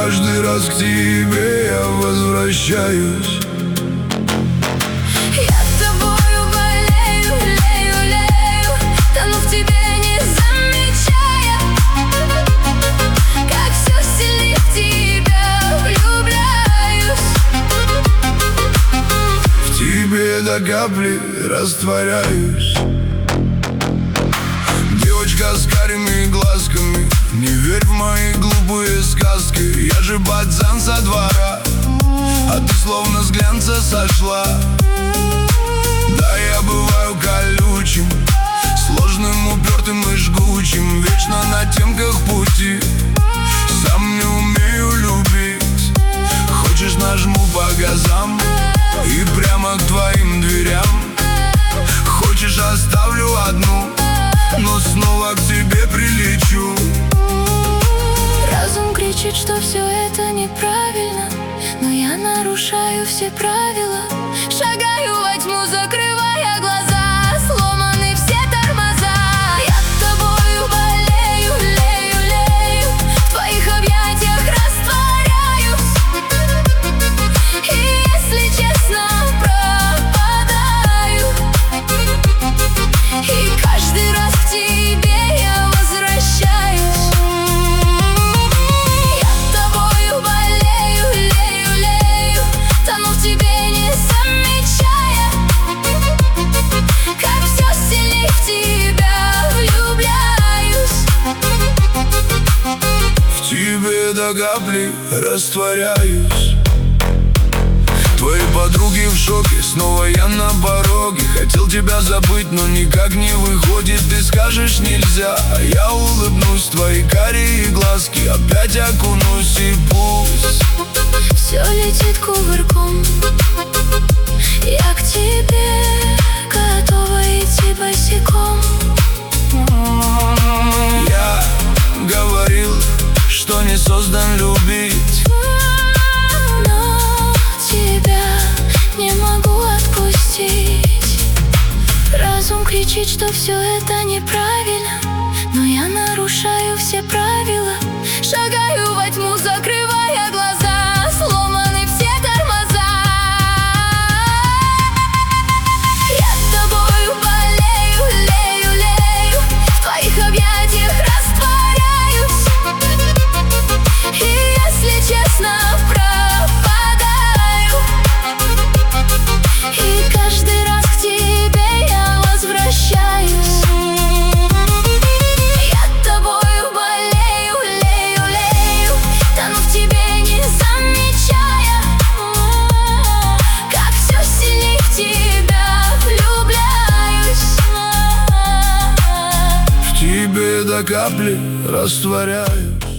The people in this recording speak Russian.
каждый раз к тебе я возвращаюсь. Я тобою болею, лею, лею, тону в тебе, не замечая, как все сильнее в тебя влюбляюсь. В тебе до капли растворяюсь. Девочка с карими глазками, не верь в мои глупые сказки. Я же пацан со двора, а ты словно с глянца сошла. Да, я бываю колючим, сложным, упертым и жгучим, вечно на темках пути, сам не умею любить. Хочешь, нажму по газам и прямо к твоим дверям. Хочешь, оставлю одну, но снова к тебе прилечу. Разум кричит, что все это неправильно, но я нарушаю все правила. Шагаю во тьму, закрывая глаза, сломаны все тормоза. Я тобою болею, лею, лею, в твоих объятиях растворяюсь. И если честно, пропадаю. И каждый раз к тебе я возвращаюсь. Я тобою болею, лею, лею, тону в тебе, не замечая, как все сильнее в тебя влюбляюсь. В тебе до капли растворяюсь. Твои подруги в шоке, снова я на пороге. Хотел тебя забыть, но никак не выходит. Ты скажешь нельзя, а я улыбнусь. Твои карие глазки, опять окунусь. И пусть Все летит кувырком, я к тебе готова идти босиком. я говорил, что не создан любить, Но тебя не могу отпустить. Разум кричит, что все это неправильно, но я нарушаю все правила. Шагаю во тьму, закрывая глаза, сломаны все тормоза. Я тобою болею, лею, лею, в твоих объятиях растворяюсь. И если честно, пропадаю. И каждый раз к тебе я возвращаюсь. Я тобою болею, лею, лею, тону в тебе, не замечая, как все сильнее в тебя влюбляюсь. в тебе до капли растворяюсь.